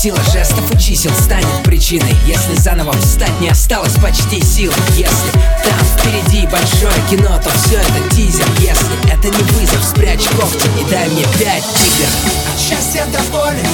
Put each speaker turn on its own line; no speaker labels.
Сила жестов и чисел станет причиной, если заново встать не осталось почти сил. Если там впереди большое кино, то все это тизер. Если это не вызов, спрячь когти и дай мне 5 игр.
От счастья до боли